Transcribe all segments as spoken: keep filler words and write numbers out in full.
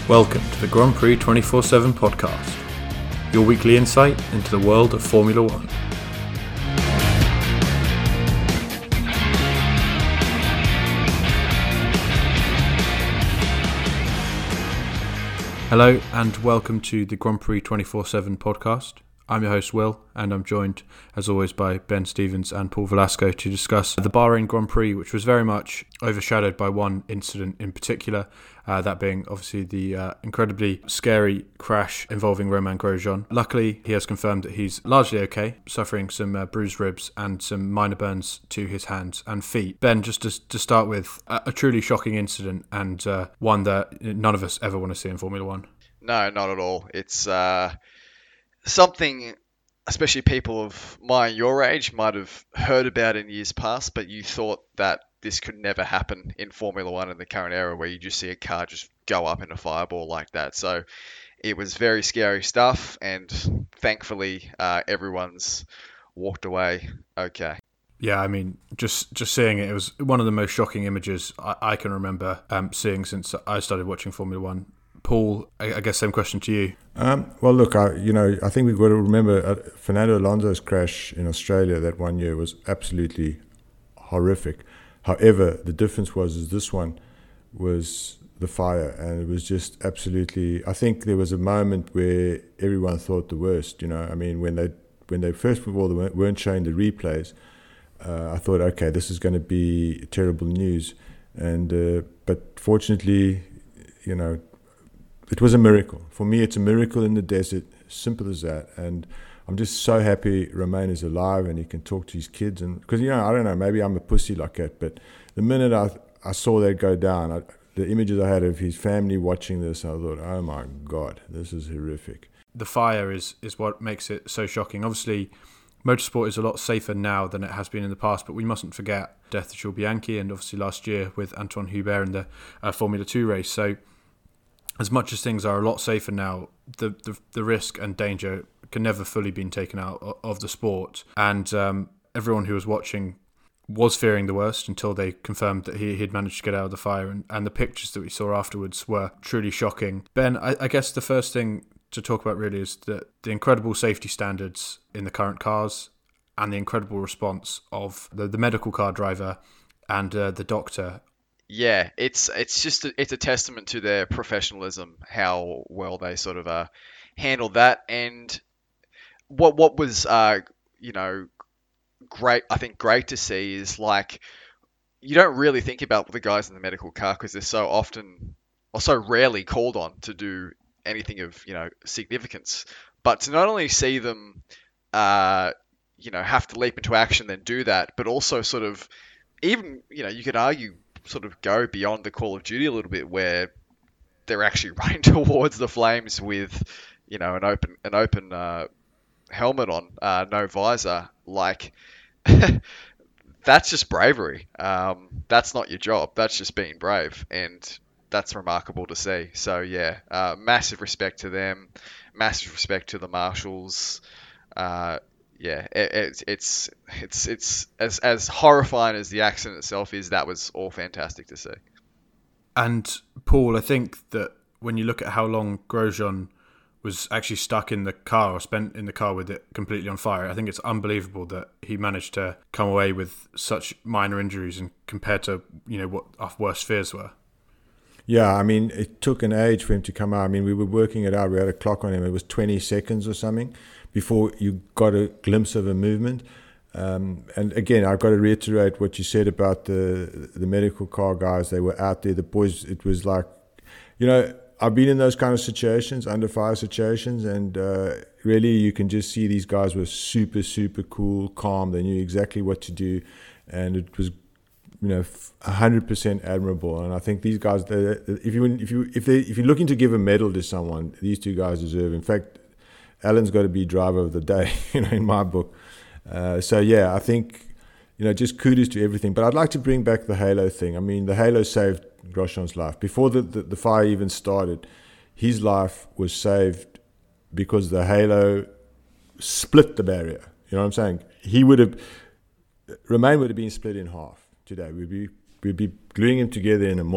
Welcome to the Grand Prix twenty-four seven podcast, your weekly insight into the world of Formula One. Hello and welcome to the Grand Prix twenty-four seven podcast. I'm your host Will, and I'm joined as always by Ben Stevens and Paul Velasco to discuss the Bahrain Grand Prix, which was very much overshadowed by one incident in particular, uh, that being obviously the uh, incredibly scary crash involving Romain Grosjean. Luckily, he has confirmed that he's largely okay, suffering some uh, bruised ribs and some minor burns to his hands and feet. Ben, just to, to start with, a, a truly shocking incident and uh, one that none of us ever want to see in Formula One. No, not at all. It's uh, something, especially people of my and your age might have heard about in years past, but you thought that this could never happen in Formula One in the current era, where you just see a car just go up in a fireball like that. So it was very scary stuff, and thankfully uh, everyone's walked away okay. Yeah, I mean, just just seeing it, it was one of the most shocking images I, I can remember um, seeing since I started watching Formula One. Paul, I, I guess same question to you. Um, well, look, I, you know, I think we've got to remember uh, Fernando Alonso's crash in Australia that one year was absolutely horrific. However, the difference was is this one was the fire, and it was just absolutely. I think there was a moment where everyone thought the worst. You know, I mean, when they when they first of all they weren't showing the replays, uh, I thought, okay, this is going to be terrible news, and uh, but fortunately, you know. It was a miracle. For me, it's a miracle in the desert, simple as that. And I'm just so happy Romain is alive and he can talk to his kids. And because, you know, I don't know, maybe I'm a pussy like that, but the minute I I saw that go down, I, the images I had of his family watching this, I thought, oh my God, this is horrific. The fire is, is what makes it so shocking. Obviously, motorsport is a lot safer now than it has been in the past, but we mustn't forget death of Jules Bianchi and obviously last year with Antoine Hubert in the uh, Formula two race. So as much as things are a lot safer now, the, the the risk and danger can never fully be taken out of the sport. And um, everyone who was watching was fearing the worst until they confirmed that he had managed to get out of the fire. And, and the pictures that we saw afterwards were truly shocking. Ben, I, I guess the first thing to talk about really is the, the incredible safety standards in the current cars and the incredible response of the, the medical car driver and uh, the doctor. Yeah, it's it's just a, it's a testament to their professionalism, how well they sort of uh, handled that, and what what was uh, you know great. I think great to see is like you don't really think about the guys in the medical car because they're so often or so rarely called on to do anything of you know significance, but to not only see them uh, you know have to leap into action then do that, but also sort of even you know you could argue. Sort of go beyond the Call of Duty a little bit, where they're actually running towards the flames with, you know, an open an open uh, helmet on, uh, no visor. Like that's just bravery. Um, that's not your job. That's just being brave, and that's remarkable to see. So yeah, uh, massive respect to them. Massive respect to the marshals. Uh, Yeah, it, it's it's it's it's as as horrifying as the accident itself is. That was all fantastic to see. And Paul, I think that when you look at how long Grosjean was actually stuck in the car or spent in the car with it completely on fire, I think it's unbelievable that he managed to come away with such minor injuries and compared to you know what our worst fears were. Yeah, I mean, it took an age for him to come out. I mean, we were working it out. We had a clock on him. It was twenty seconds or something before you got a glimpse of a movement. Um, and again, I've got to reiterate what you said about the the medical car guys. They were out there. The boys, it was like, you know, I've been in those kind of situations, under fire situations, and uh, really you can just see these guys were super, super cool, calm. They knew exactly what to do, and it was, you know, one hundred percent admirable. And I think these guys, if you if you if they if you're looking to give a medal to someone, these two guys deserve. In fact, Alan's got to be driver of the day, you know, in my book. Uh, so yeah, I think, you know, just kudos to everything. But I'd like to bring back the halo thing. I mean, the halo saved Grosjean's life before the, the the fire even started. His life was saved because the halo split the barrier. You know what I'm saying? He would have Romain would have been split in half today. We'd be we'd be gluing him together in a morgue.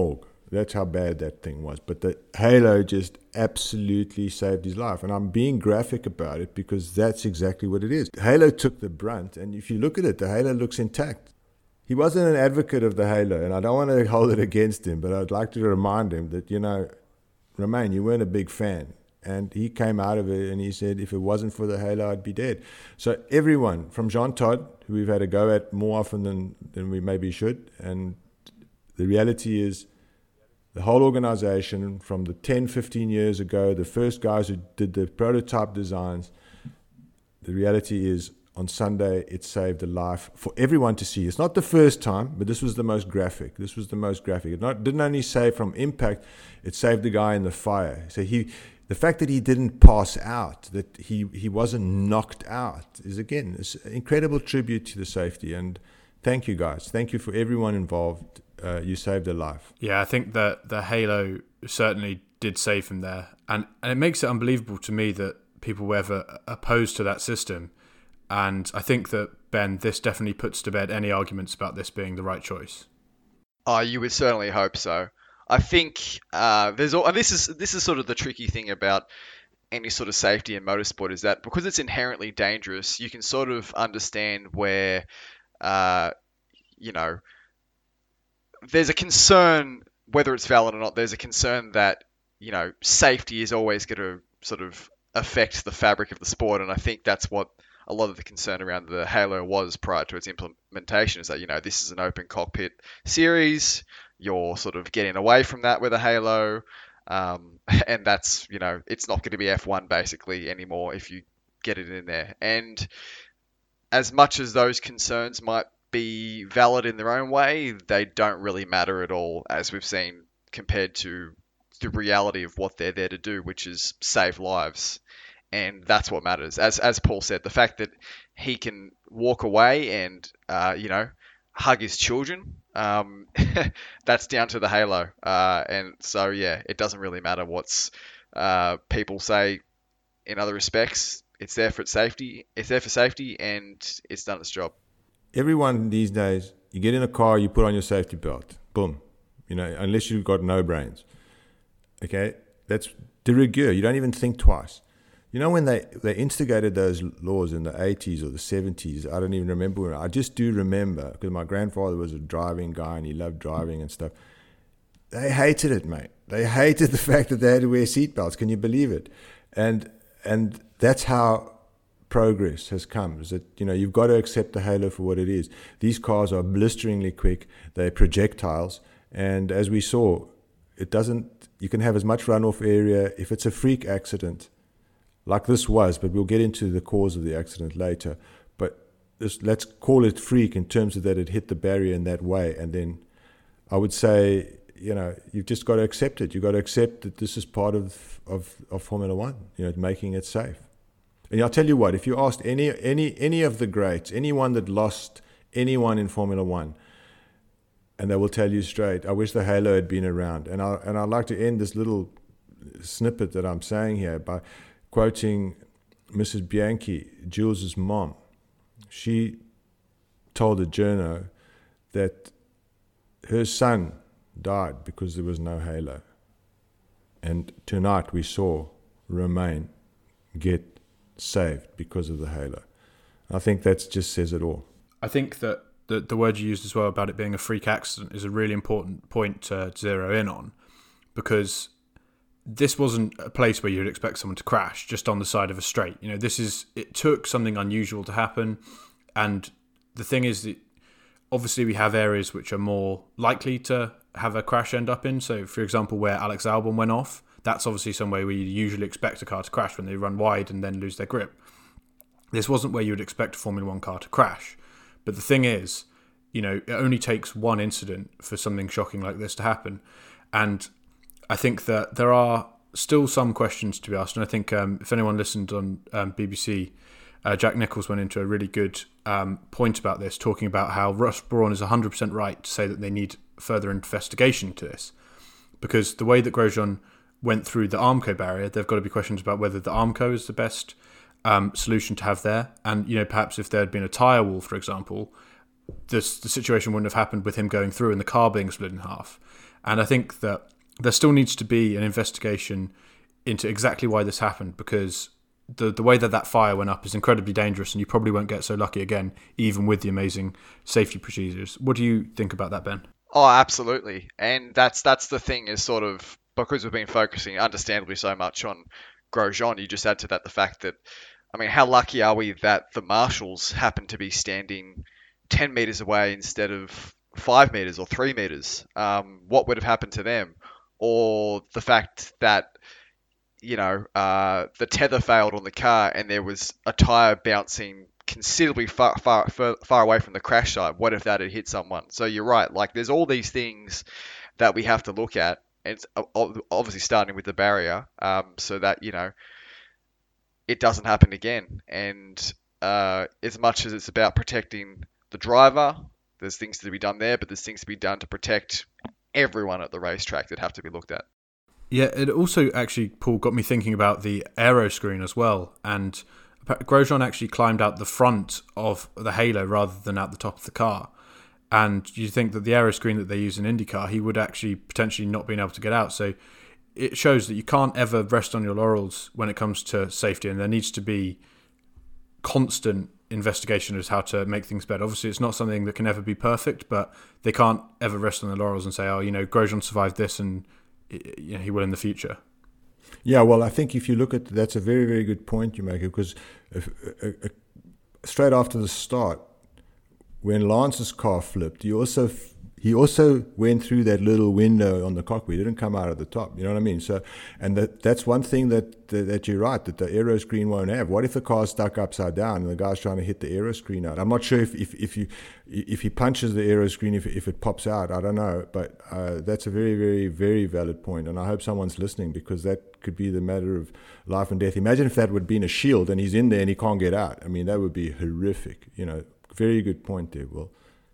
That's how bad that thing was. But the halo just absolutely saved his life. And I'm being graphic about it because that's exactly what it is. Halo took the brunt, and if you look at it, the halo looks intact. He wasn't an advocate of the halo, and I don't want to hold it against him, but I'd like to remind him that, you know, Romain, you weren't a big fan. And he came out of it and he said, if it wasn't for the halo, I'd be dead. So everyone, from Jean Todt, who we've had a go at more often than, than we maybe should, and the reality is the whole organization from the ten, fifteen years ago, the first guys who did the prototype designs, the reality is on Sunday, it saved a life for everyone to see. It's not the first time, but this was the most graphic. This was the most graphic. It not, didn't only save from impact, it saved the guy in the fire. So he, the fact that he didn't pass out, that he, he wasn't knocked out, is again, it's an incredible tribute to the safety. And thank you guys. Thank you for everyone involved. Uh, you saved a life. Yeah, I think that the halo certainly did save him there. And, and it makes it unbelievable to me that people were ever opposed to that system. And I think that, Ben, this definitely puts to bed any arguments about this being the right choice. Oh, you would certainly hope so. I think uh, there's all, and this is this is sort of the tricky thing about any sort of safety in motorsport, is that because it's inherently dangerous, you can sort of understand where, uh, you know, there's a concern, whether it's valid or not, there's a concern that, you know, safety is always going to sort of affect the fabric of the sport. And I think that's what a lot of the concern around the halo was prior to its implementation, is that, you know, this is an open cockpit series. You're sort of getting away from that with a halo. Um, and that's, you know, it's not going to be F one basically anymore if you get it in there. And as much as those concerns might be valid in their own way, they don't really matter at all, as we've seen, compared to the reality of what they're there to do, which is save lives. And that's what matters. As as Paul said, the fact that he can walk away and, uh, you know, hug his children, um, that's down to the halo. Uh, and so, yeah, it doesn't really matter what's uh, people say in other respects. It's there for its safety. It's there for safety, and it's done its job. Everyone these days, you get in a car, you put on your safety belt. Boom. You know, unless you've got no brains. Okay? That's de rigueur. You don't even think twice. You know, when they, they instigated those laws in the eighties or the seventies, I don't even remember when. I just do remember, because my grandfather was a driving guy and he loved driving and stuff. They hated it, mate. They hated the fact that they had to wear seatbelts. Can you believe it? And and that's how progress has come, is that, you know, you've got to accept the halo for what it is. These cars are blisteringly quick. They're projectiles. And as we saw, it doesn't, you can have as much runoff area. If it's a freak accident, like this was, but we'll get into the cause of the accident later. But this, let's call it freak in terms of that it hit the barrier in that way. And then I would say, you know, you've just got to accept it. You've got to accept that this is part of, of, of Formula One, you know, making it safe. And I'll tell you what, if you asked any any any of the greats, anyone that lost anyone in Formula One, and they will tell you straight, I wish the halo had been around. And, I, and I'd like to end this little snippet that I'm saying here by quoting Missus Bianchi, Jules's mom. She told a journo that her son died because there was no halo. And tonight we saw Romain get saved because of the halo. I think that just says it all. I think that the, the word you used as well about it being a freak accident is a really important point to zero in on, because this wasn't a place where you'd expect someone to crash just on the side of a straight. You know, this is, it took something unusual to happen. And the thing is that obviously we have areas which are more likely to have a crash end up in. So, for example, where Alex Albon went off, that's obviously somewhere where you usually expect a car to crash when they run wide and then lose their grip. This wasn't where you would expect a Formula One car to crash. But the thing is, you know, it only takes one incident for something shocking like this to happen. And I think that there are still some questions to be asked. And I think um, if anyone listened on um, B B C, uh, Jack Nicholls went into a really good um, point about this, talking about how Ross Brawn is one hundred percent right to say that they need further investigation to this. Because the way that Grosjean went through the Armco barrier, there have got to be questions about whether the Armco is the best um, solution to have there. And, you know, perhaps if there had been a tyre wall, for example, this, the situation wouldn't have happened with him going through and the car being split in half. And I think that there still needs to be an investigation into exactly why this happened, because the the way that that fire went up is incredibly dangerous, and you probably won't get so lucky again, even with the amazing safety procedures. What do you think about that, Ben? Oh, absolutely. And that's that's the thing, is sort of, because we've been focusing understandably so much on Grosjean, you just add to that the fact that, I mean, how lucky are we that the marshals happen to be standing ten meters away instead of five meters or three meters? Um, what would have happened to them? Or the fact that, you know, uh, the tether failed on the car and there was a tire bouncing considerably far, far, far, far away from the crash site. What if that had hit someone? So you're right. Like, there's all these things that we have to look at. And it's obviously starting with the barrier, um, so that, you know, it doesn't happen again. And uh, as much as it's about protecting the driver, there's things to be done there, but there's things to be done to protect everyone at the racetrack that have to be looked at. Yeah, it also actually, Paul, got me thinking about the aero screen as well. And Grosjean actually climbed out the front of the halo rather than out the top of the car. And you think that the aero screen that they use in IndyCar, he would actually potentially not been able to get out. So it shows that you can't ever rest on your laurels when it comes to safety, and there needs to be constant investigation as how to make things better. Obviously, it's not something that can ever be perfect, but they can't ever rest on their laurels and say, oh, you know, Grosjean survived this and you know, he will in the future. Yeah, well, I think if you look at, that's a very, very good point you make, because if, uh, uh, straight after the start, when Lance's car flipped, he also he also went through that little window on the cockpit. He didn't come out at the top. You know what I mean? So, and that that's one thing that that, that you're right, that the aero screen won't have. What if the car's stuck upside down and the guy's trying to hit the aero screen out? I'm not sure if if, if you if he punches the aero screen, if if it pops out. I don't know, but uh, that's a very, very, very valid point, and I hope someone's listening, because that could be the matter of life and death. Imagine if that would have been a shield and he's in there and he can't get out. I mean, that would be horrific. You know, very good point there, Will.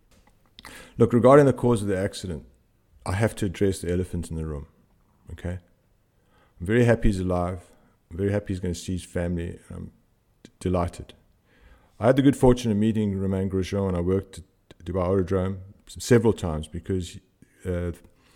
Look, regarding the cause of the accident, I have to address the elephant in the room, okay? I'm very happy he's alive. I'm very happy he's going to see his family. I'm d- delighted. I had the good fortune of meeting Romain Grosjean when I worked at Dubai Autodrome several times, because uh,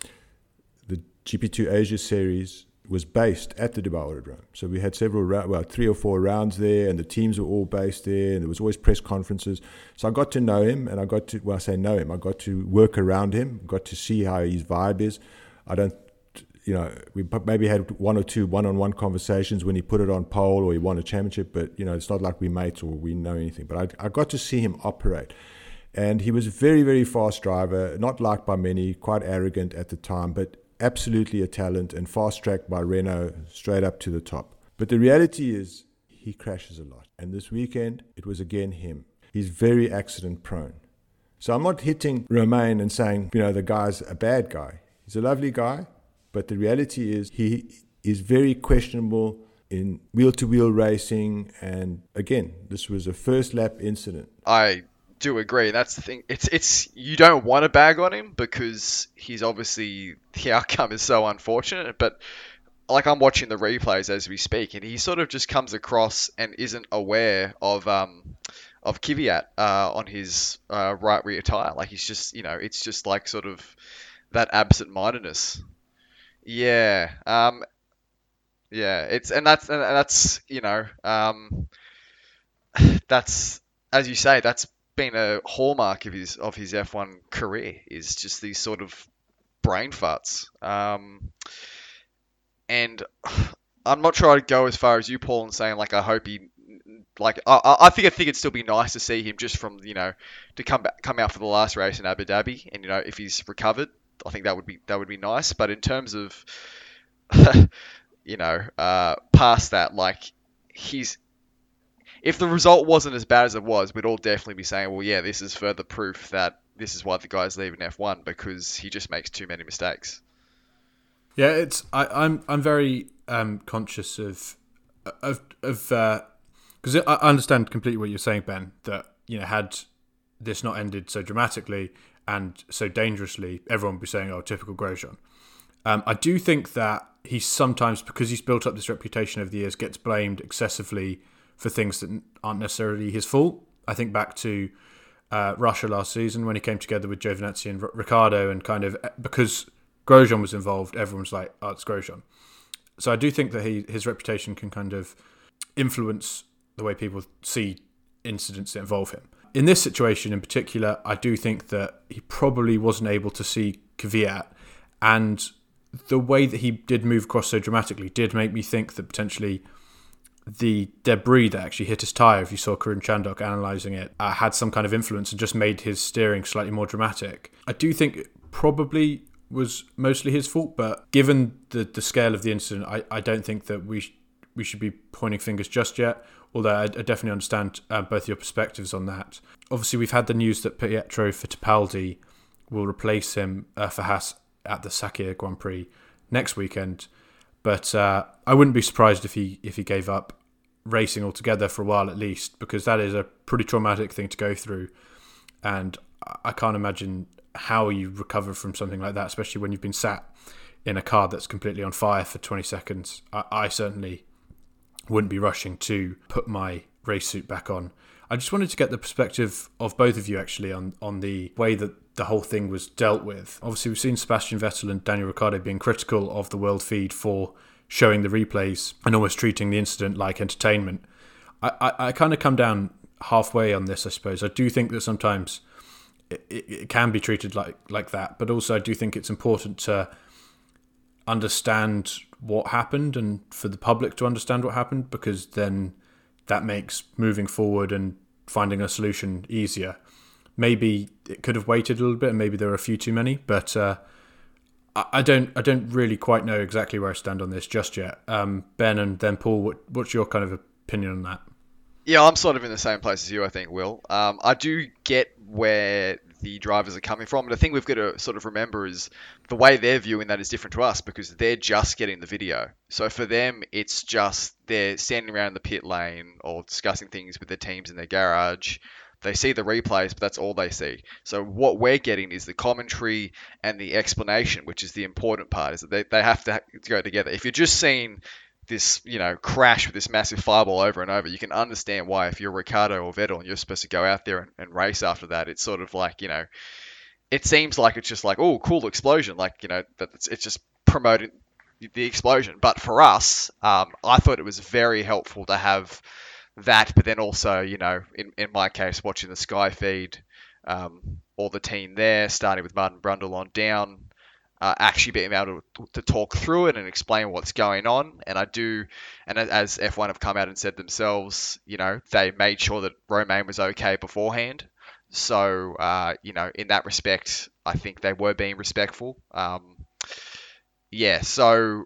the G P two Asia series was based at the Dubai Autodrome. So we had several, well, three or four rounds there, and the teams were all based there, and there was always press conferences. So I got to know him, and I got to, well, I say know him, I got to work around him, got to see how his vibe is. I don't, you know, we maybe had one or two one-on-one conversations when he put it on pole or he won a championship, but, you know, it's not like we mates or we know anything. But I, I got to see him operate. And he was a very, very fast driver, not liked by many, quite arrogant at the time, but absolutely a talent, and fast-tracked by Renault straight up to the top. But the reality is he crashes a lot. And this weekend, it was again him. He's very accident-prone. So I'm not hitting Romain and saying, you know, the guy's a bad guy. He's a lovely guy, but the reality is he is very questionable in wheel-to-wheel racing. And again, this was a first-lap incident. I do agree. That's the thing. It's it's you don't want to bag on him, because he's obviously, the outcome is so unfortunate. But like, I'm watching the replays as we speak, and he sort of just comes across and isn't aware of um of Kvyat uh, on his uh, right rear tire. Like, he's just, you know, it's just like sort of that absent-mindedness. Yeah. Um. Yeah. It's and that's and that's you know um. That's, as you say, that's been a hallmark of his of his F one career, is just these sort of brain farts. Um, and I'm not sure I'd go as far as you, Paul, in saying, like, I hope he, like, I, I think I think it'd still be nice to see him just from, you know, to come back, come out for the last race in Abu Dhabi, and, you know, if he's recovered, I think that would be that would be nice. But in terms of, you know, uh, past that, like, he's. If the result wasn't as bad as it was, we'd all definitely be saying, well, yeah, this is further proof that this is why the guy's leaving F one, because he just makes too many mistakes. Yeah, it's I, I'm I'm very um, conscious of of of because uh, I understand completely what you're saying, Ben. That, you know, had this not ended so dramatically and so dangerously, everyone would be saying, "Oh, typical Grosjean." Um, I do think that he sometimes, because he's built up this reputation over the years, gets blamed excessively for things that aren't necessarily his fault. I think back to uh, Russia last season when he came together with Giovinazzi and R- Ricciardo, and kind of, because Grosjean was involved, everyone's like, oh, it's Grosjean. So I do think that he his reputation can kind of influence the way people see incidents that involve him. In this situation in particular, I do think that he probably wasn't able to see Kvyat, and the way that he did move across so dramatically did make me think that potentially the debris that actually hit his tyre, if you saw Karun Chandhok analysing it, uh, had some kind of influence and just made his steering slightly more dramatic. I do think it probably was mostly his fault, but given the, the scale of the incident, I, I don't think that we sh- we should be pointing fingers just yet, although I, I definitely understand uh, both your perspectives on that. Obviously, we've had the news that Pietro Fittipaldi will replace him uh, for Haas at the Sakhir Grand Prix next weekend, but uh, I wouldn't be surprised if he if he gave up racing altogether for a while at least, because that is a pretty traumatic thing to go through, and I can't imagine how you recover from something like that, especially when you've been sat in a car that's completely on fire for twenty seconds. I, I certainly wouldn't be rushing to put my race suit back on. I just wanted to get the perspective of both of you actually on, on the way that the whole thing was dealt with. Obviously, we've seen Sebastian Vettel and Daniel Ricciardo being critical of the world feed for showing the replays and almost treating the incident like entertainment. I, I, I kind of come down halfway on this, I suppose. I do think that sometimes it, it, it can be treated like, like that, but also I do think it's important to understand what happened and for the public to understand what happened, because then that makes moving forward and finding a solution easier. Maybe it could have waited a little bit and maybe there were a few too many, but uh, I don't I don't really quite know exactly where I stand on this just yet. Um, Ben and then Paul, what, what's your kind of opinion on that? Yeah, I'm sort of in the same place as you, I think, Will. Um, I do get where the drivers are coming from. And the thing we've got to sort of remember is the way they're viewing that is different to us, because they're just getting the video. So for them, it's just they're standing around the pit lane or discussing things with their teams in their garage. They see the replays, but that's all they see. So what we're getting is the commentary and the explanation, which is the important part, is that they, they have to go together. If you're just seeing this, you know, crash with this massive fireball over and over, you can understand why if you're Ricciardo or Vettel and you're supposed to go out there and, and race after that, it's sort of like, you know, it seems like it's just like, oh, cool explosion. Like, you know, that it's, it's just promoting the explosion. But for us, um, I thought it was very helpful to have that, but then also, you know, in, in my case, watching the Sky feed, um, all the team there, starting with Martin Brundle on down, Uh, actually being able to, to talk through it and explain what's going on. And I do, and as F one have come out and said themselves, you know, they made sure that Romain was okay beforehand. So, uh, you know, in that respect, I think they were being respectful. Um, yeah, so,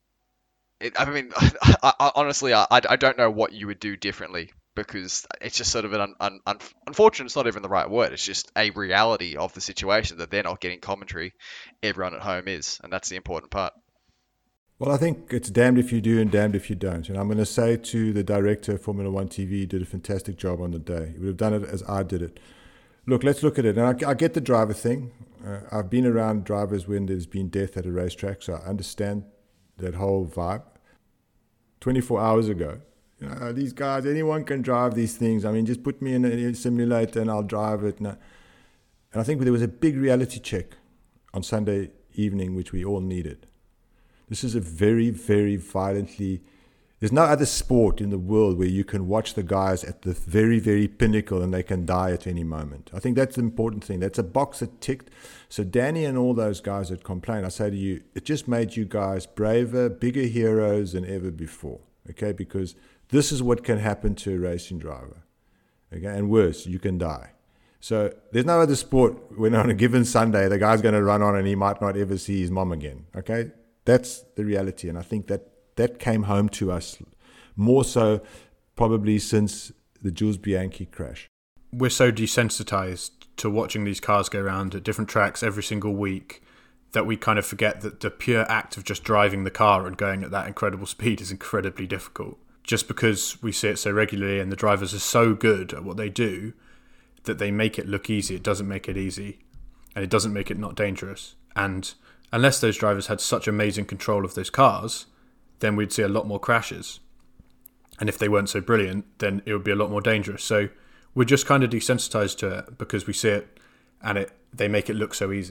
it, I mean, I, I, honestly, I, I don't know what you would do differently, because it's just sort of an un, un, un, unfortunate, it's not even the right word. It's just a reality of the situation that they're not getting commentary. Everyone at home is, and that's the important part. Well, I think it's damned if you do and damned if you don't. And I'm going to say to the director of Formula One T V, he did a fantastic job on the day. He would have done it as I did it. Look, let's look at it. And I, I get the driver thing. Uh, I've been around drivers when there's been death at a racetrack, so I understand that whole vibe. twenty-four hours ago, you know, these guys, anyone can drive these things. I mean, just put me in a simulator and I'll drive it. And I think there was a big reality check on Sunday evening, which we all needed. This is a very, very violently... There's no other sport in the world where you can watch the guys at the very, very pinnacle and they can die at any moment. I think that's the important thing. That's a box that ticked. So Danny and all those guys that complain, I say to you, it just made you guys braver, bigger heroes than ever before. Okay, because this is what can happen to a racing driver. Okay, and worse, you can die. So there's no other sport when on a given Sunday the guy's going to run on and he might not ever see his mom again. Okay, that's the reality, and I think that that came home to us more so probably since the Jules Bianchi crash. We're so desensitized to watching these cars go around at different tracks every single week that we kind of forget that the pure act of just driving the car and going at that incredible speed is incredibly difficult. Just because we see it so regularly and the drivers are so good at what they do that they make it look easy, it doesn't make it easy. And it doesn't make it not dangerous. And unless those drivers had such amazing control of those cars, then we'd see a lot more crashes. And if they weren't so brilliant, then it would be a lot more dangerous. So we're just kind of desensitized to it because we see it and it they make it look so easy.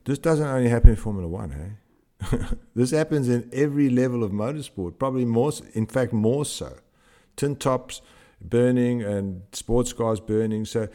this doesn't only happen in Formula One, hey? This happens in every level of motorsport, probably more, in fact, more so. Tin tops burning and sports cars burning. So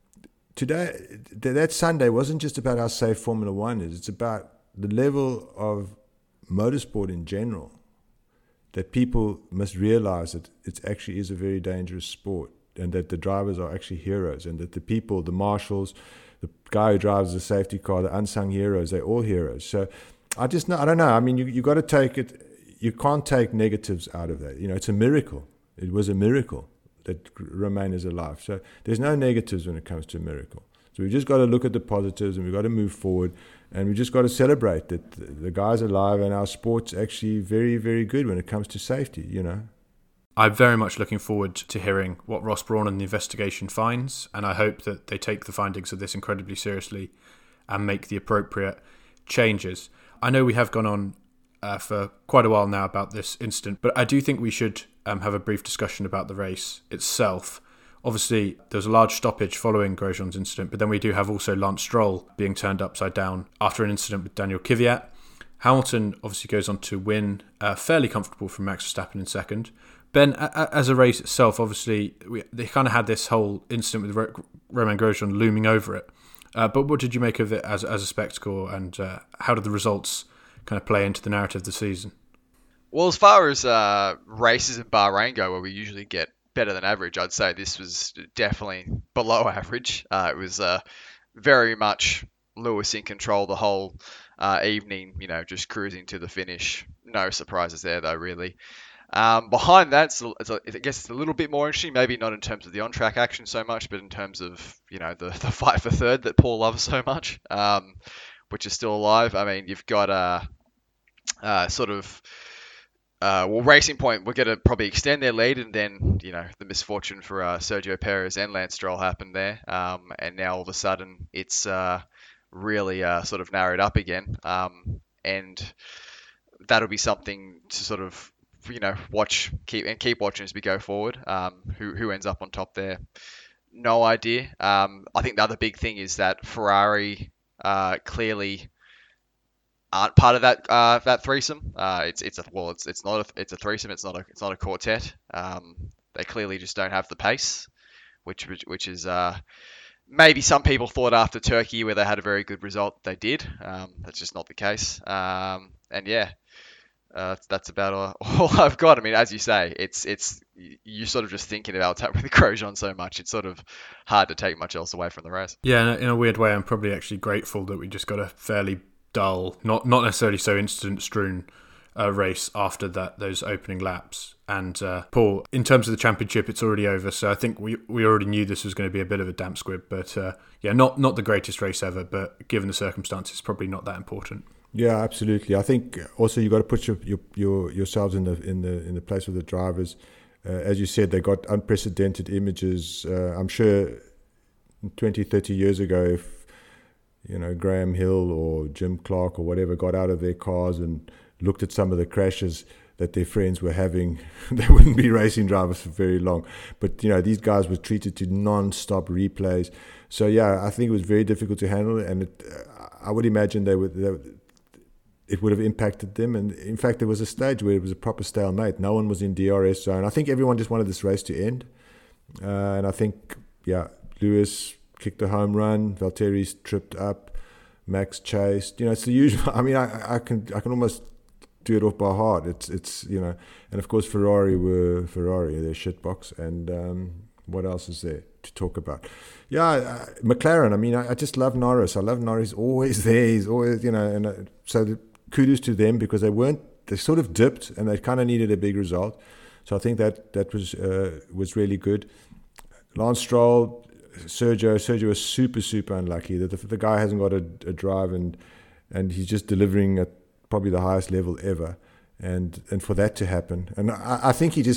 today, that Sunday wasn't just about how safe Formula One is. It's about the level of motorsport in general, that people must realize that it actually is a very dangerous sport, and that the drivers are actually heroes, and that the people, the marshals, the guy who drives the safety car, the unsung heroes, they're all heroes. So I just know, I don't know. I mean, you you got to take it. You can't take negatives out of that. You know, it's a miracle. It was a miracle that Romain is alive. So there's no negatives when it comes to a miracle. So we've just got to look at the positives, and we've got to move forward, and we just got to celebrate that the guy's alive, and our sport's actually very, very good when it comes to safety, you know. I'm very much looking forward to hearing what Ross Brawn and the investigation finds, and I hope that they take the findings of this incredibly seriously and make the appropriate changes. I know we have gone on uh, for quite a while now about this incident, but I do think we should um, have a brief discussion about the race itself. Obviously, there was a large stoppage following Grosjean's incident, but then we do have also Lance Stroll being turned upside down after an incident with Daniel Kvyat. Hamilton obviously goes on to win, uh, fairly comfortable from Max Verstappen in second. Ben, as a race itself, obviously, we, they kind of had this whole incident with Romain Grosjean looming over it. Uh, but what did you make of it as as a spectacle, and uh, how did the results kind of play into the narrative of the season? Well, as far as uh, races in Bahrain go, where we usually get better than average, I'd say this was definitely below average. Uh, it was uh, very much Lewis in control the whole uh, evening, you know, just cruising to the finish. No surprises there, though, really. Um, behind that, it's a, it's a, I guess it's a little bit more interesting, maybe not in terms of the on-track action so much, but in terms of, you know, the, the fight for third that Paul loves so much, um, which is still alive. I mean, you've got a, a sort of, uh, well, Racing Point, we're going to probably extend their lead, and then, you know, the misfortune for uh, Sergio Perez and Lance Stroll happened there, um, and now all of a sudden it's uh, really uh, sort of narrowed up again, um, and that'll be something to sort of, you know, watch, keep and keep watching as we go forward. Um, who who ends up on top there? No idea. Um, I think the other big thing is that Ferrari uh, clearly aren't part of that uh, that threesome. Uh, it's it's a well, it's it's not a it's a threesome. It's not a it's not a quartet. Um, they clearly just don't have the pace, which which, which is uh, maybe some people thought after Turkey, where they had a very good result, they did. Um, that's just not the case. Um, and yeah. Uh, that's about all, all I've got. I mean, as you say, it's it's you're sort of just thinking about that with Grosjean so much. It's sort of hard to take much else away from the race. Yeah, in a, in a weird way, I'm probably actually grateful that we just got a fairly dull, not not necessarily so incident-strewn uh, race after that those opening laps. And uh, Paul, in terms of the championship, it's already over, so I think we we already knew this was going to be a bit of a damp squib. But uh, yeah, not not the greatest race ever, but given the circumstances, probably not that important. Yeah, absolutely. I think also you got to put your, your, your yourselves in the in the in the place of the drivers. Uh, as you said, they got unprecedented images. Uh, I'm sure twenty, thirty years ago, if you know Graham Hill or Jim Clark or whatever got out of their cars and looked at some of the crashes that their friends were having, they wouldn't be racing drivers for very long. But you know, these guys were treated to non-stop replays. So yeah, I think it was very difficult to handle, and it, uh, I would imagine they would. They would it would have impacted them. And in fact, there was a stage where it was a proper stalemate. No one was in D R S zone. I think everyone just wanted this race to end. Uh, and I think, yeah, Lewis kicked a home run. Valtteri's tripped up. Max chased. You know, it's the usual. I mean, I, I can I can almost do it off by heart. It's, it's you know, and of course, Ferrari were Ferrari, their shitbox. And um, what else is there to talk about? Yeah, uh, McLaren, I mean, I, I just love Norris. I love Norris. He's always there. He's always, you know, and uh, so the, kudos to them, because they weren't, they sort of dipped and they kind of needed a big result. So I think that that was uh, was really good. Lance Stroll, Sergio, Sergio was super, super unlucky that the, the guy hasn't got a, a drive, and and he's just delivering at probably the highest level ever. And and for that to happen, and I, I think he just,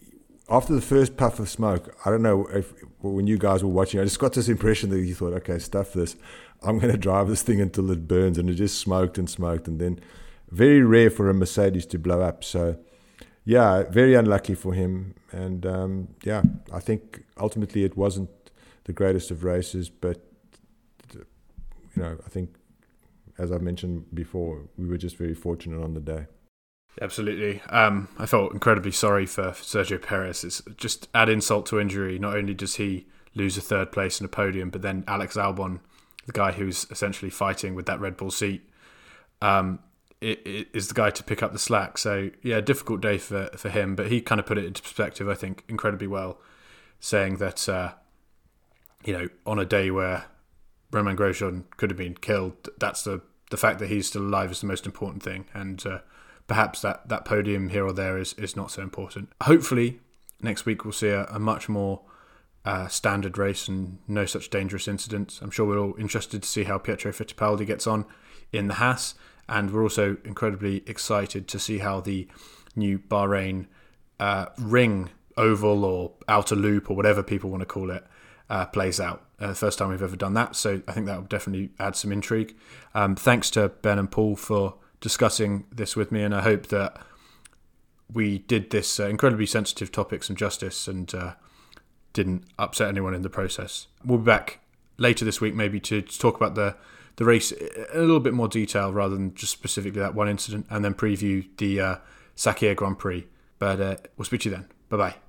after the first puff of smoke, I don't know if when you guys were watching, I just got this impression that he thought, okay, stuff this. I'm going to drive this thing until it burns. And it just smoked and smoked. And then very rare for a Mercedes to blow up. So, yeah, very unlucky for him. And, um, yeah, I think ultimately it wasn't the greatest of races. But, you know, I think as I've mentioned before, we were just very fortunate on the day. Absolutely. Um, I felt incredibly sorry for Sergio Perez. It's just add insult to injury. Not only does he lose a third place and a podium, but then Alex Albon, the guy who's essentially fighting with that Red Bull seat, um, it, it is the guy to pick up the slack. So yeah, difficult day for, for him, but he kind of put it into perspective, I think, incredibly well, saying that, uh, you know, on a day where Romain Grosjean could have been killed, that's the, the fact that he's still alive is the most important thing. And, uh, perhaps that, that podium here or there is, is not so important. Hopefully, next week we'll see a, a much more uh, standard race and no such dangerous incidents. I'm sure we're all interested to see how Pietro Fittipaldi gets on in the Haas, and we're also incredibly excited to see how the new Bahrain uh, ring, oval or outer loop or whatever people want to call it, uh, plays out. Uh, the first time we've ever done that, so I think that will definitely add some intrigue. Um, thanks to Ben and Paul for discussing this with me, and I hope that we did this uh, incredibly sensitive topic some justice and uh, didn't upset anyone in the process. We'll be back later this week maybe to, to talk about the, the race in a little bit more detail rather than just specifically that one incident, and then preview the uh, Sakhir Grand Prix. But uh, we'll speak to you then. Bye-bye.